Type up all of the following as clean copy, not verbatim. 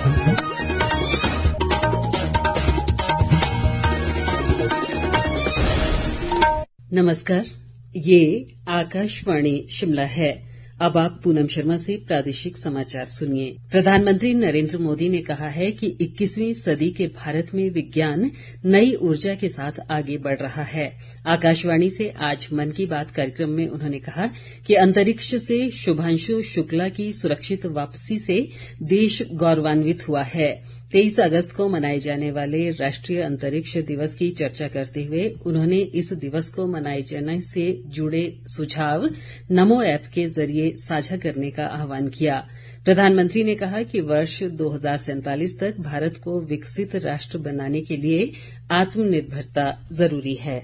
नमस्कार, ये आकाशवाणी शिमला है। अब आप पूनम शर्मा से प्रादेशिक समाचार सुनिए। प्रधानमंत्री नरेंद्र मोदी ने कहा है कि 21वीं सदी के भारत में विज्ञान नई ऊर्जा के साथ आगे बढ़ रहा है। आकाशवाणी से आज मन की बात कार्यक्रम में उन्होंने कहा कि अंतरिक्ष से शुभांशु शुक्ला की सुरक्षित वापसी से देश गौरवान्वित हुआ है। 23 अगस्त को मनाए जाने वाले राष्ट्रीय अंतरिक्ष दिवस की चर्चा करते हुए उन्होंने इस दिवस को मनाए जाने से जुड़े सुझाव नमो ऐप के जरिए साझा करने का आह्वान किया। प्रधानमंत्री ने कहा कि वर्ष 2047 तक भारत को विकसित राष्ट्र बनाने के लिए आत्मनिर्भरता जरूरी है।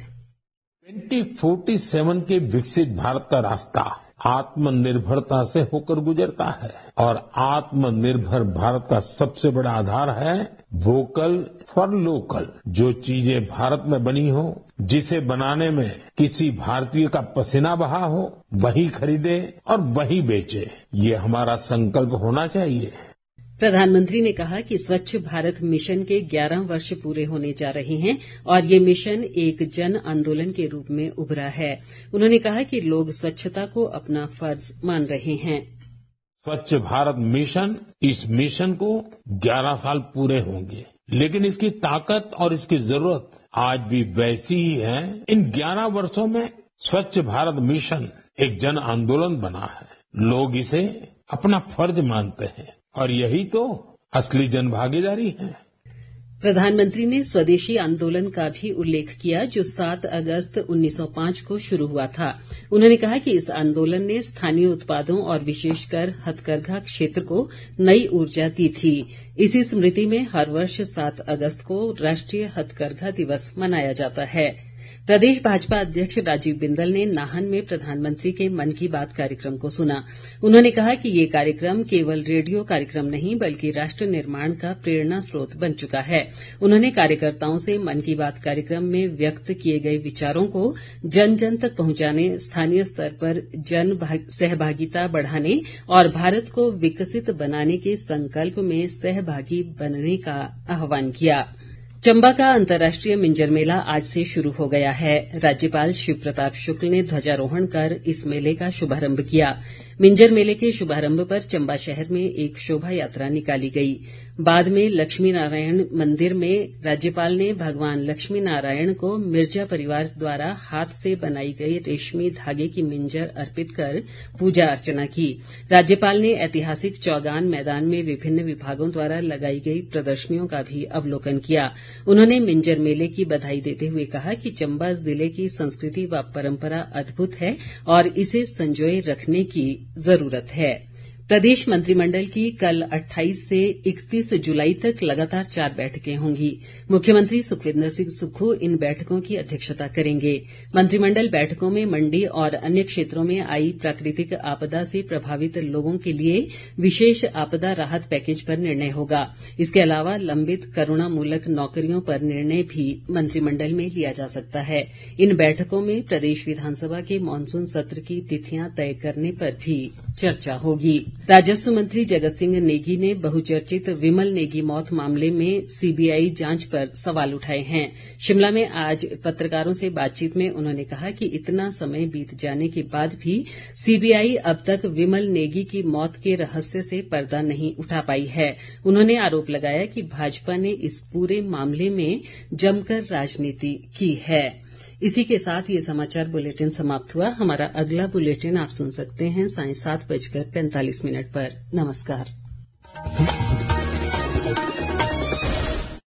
2047 के विकसित भारत का रास्ता आत्मनिर्भरता से होकर गुजरता है और आत्मनिर्भर भारत का सबसे बड़ा आधार है वोकल फॉर लोकल। जो चीजें भारत में बनी हो, जिसे बनाने में किसी भारतीय का पसीना बहा हो, वही खरीदे और वही बेचे। ये हमारा संकल्प होना चाहिए। प्रधानमंत्री ने कहा कि स्वच्छ भारत मिशन के 11 वर्ष पूरे होने जा रहे हैं और ये मिशन एक जन आंदोलन के रूप में उभरा है। उन्होंने कहा कि लोग स्वच्छता को अपना फर्ज मान रहे हैं। स्वच्छ भारत मिशन, इस मिशन को 11 साल पूरे होंगे, लेकिन इसकी ताकत और इसकी जरूरत आज भी वैसी ही है। इन 11 वर्षों में स्वच्छ भारत मिशन एक जन आंदोलन बना है। लोग इसे अपना फर्ज मानते हैं और यही तो असली जन भागीदारी है। प्रधानमंत्री ने स्वदेशी आंदोलन का भी उल्लेख किया जो 7 अगस्त 1905 को शुरू हुआ था। उन्होंने कहा कि इस आंदोलन ने स्थानीय उत्पादों और विशेषकर हथकरघा क्षेत्र को नई ऊर्जा दी थी। इसी स्मृति में हर वर्ष 7 अगस्त को राष्ट्रीय हथकरघा दिवस मनाया जाता है। प्रदेश भाजपा अध्यक्ष राजीव बिंदल ने नाहन में प्रधानमंत्री के मन की बात कार्यक्रम को सुना। उन्होंने कहा कि ये कार्यक्रम केवल रेडियो कार्यक्रम नहीं बल्कि राष्ट्र निर्माण का प्रेरणा स्रोत बन चुका है। उन्होंने कार्यकर्ताओं से मन की बात कार्यक्रम में व्यक्त किए गए विचारों को जन जन तक पहुंचाने, स्थानीय स्तर पर जन सहभागिता बढ़ाने और भारत को विकसित बनाने के संकल्प में सहभागी बनने का आह्वान किया। चंबा का अंतर्राष्ट्रीय मिंजर मेला आज से शुरू हो गया है। राज्यपाल शिव प्रताप शुक्ल ने ध्वजारोहण कर इस मेले का शुभारंभ किया। मिंजर मेले के शुभारंभ पर चंबा शहर में एक शोभा यात्रा निकाली गई। बाद में लक्ष्मी नारायण मंदिर में राज्यपाल ने भगवान लक्ष्मी नारायण को मिर्जा परिवार द्वारा हाथ से बनाई गई रेशमी धागे की मिंजर अर्पित कर पूजा अर्चना की। राज्यपाल ने ऐतिहासिक चौगान मैदान में विभिन्न विभागों द्वारा लगाई गई प्रदर्शनियों का भी अवलोकन किया। उन्होंने मिंजर मेले की बधाई देते हुए कहा कि चंबा जिले की संस्कृति व परंपरा अद्भुत है और इसे संजोए रखने की जरूरत है। प्रदेश मंत्रिमंडल की कल 28 से 31 जुलाई तक लगातार 4 बैठकें होंगी। मुख्यमंत्री सुखविंदर सिंह सुक्खू इन बैठकों की अध्यक्षता करेंगे। मंत्रिमंडल बैठकों में मंडी और अन्य क्षेत्रों में आई प्राकृतिक आपदा से प्रभावित लोगों के लिए विशेष आपदा राहत पैकेज पर निर्णय होगा। इसके अलावा लंबित करुणामूलक नौकरियों पर निर्णय भी मंत्रिमंडल में लिया जा सकता है। इन बैठकों में प्रदेश विधानसभा के मानसून सत्र की तिथियां तय करने पर भी चर्चा होगी। राजस्व मंत्री जगत सिंह नेगी ने बहुचर्चित विमल नेगी मौत मामले में सीबीआई जांच पर सवाल उठाए हैं। शिमला में आज पत्रकारों से बातचीत में उन्होंने कहा कि इतना समय बीत जाने के बाद भी सीबीआई अब तक विमल नेगी की मौत के रहस्य से पर्दा नहीं उठा पाई है। उन्होंने आरोप लगाया कि भाजपा ने इस पूरे मामले में जमकर राजनीति की है। इसी के साथ ये समाचार बुलेटिन समाप्त हुआ। हमारा अगला बुलेटिन आप सुन सकते हैं 7:45 पर। नमस्कार।